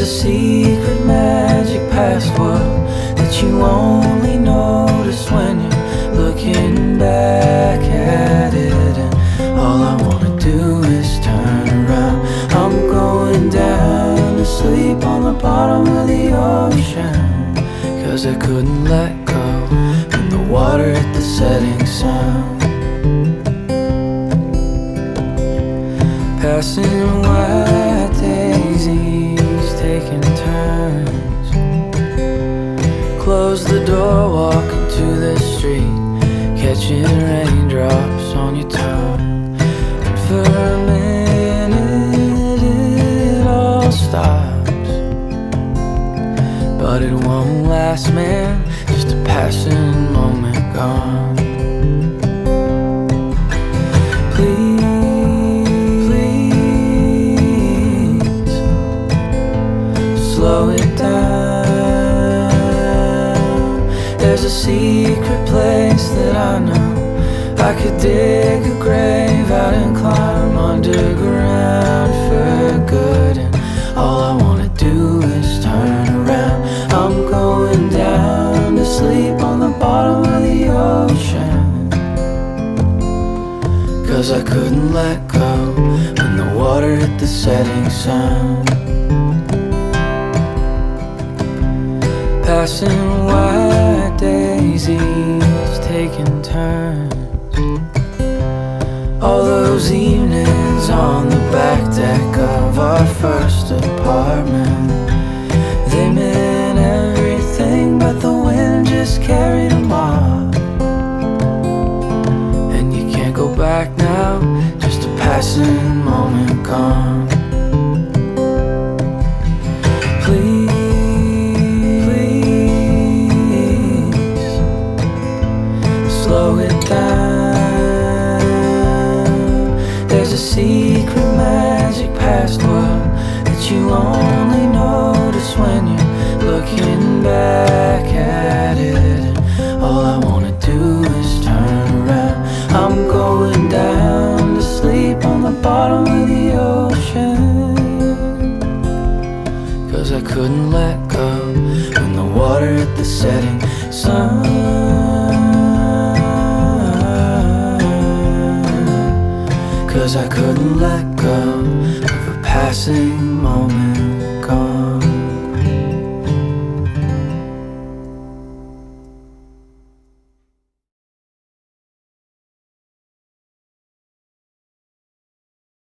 a secret magic password that you only notice when you're looking back at it. And all I wanna do is turn around. I'm going down to sleep on the bottom of the ocean, 'cause I couldn't let go when the water hit the setting sun. Passing white daisies, taking turns. Close the door, walk into the street, catching raindrops on your tongue. And for a minute it all stops, but it won't last, man. Just a passing moment gone. Slow it down. There's a secret place that I know I could dig a grave out and climb underground for good. And all I wanna do is turn around. I'm going down to sleep on the bottom of the ocean, 'cause I couldn't let go when the water hit the setting sun. Passing white daisies, taking turns. All those evenings on the back deck of our first apartment, they meant everything, but the wind just carried them off. And you can't go back now, just a passing moment gone. Slow it down. There's a secret magic password that you only notice when you're looking back at it. And all I wanna do is turn around. I'm going down to sleep on the bottom of the ocean, 'cause I couldn't let go when the water hit the setting sun. 'Cause I couldn't let go of a passing moment.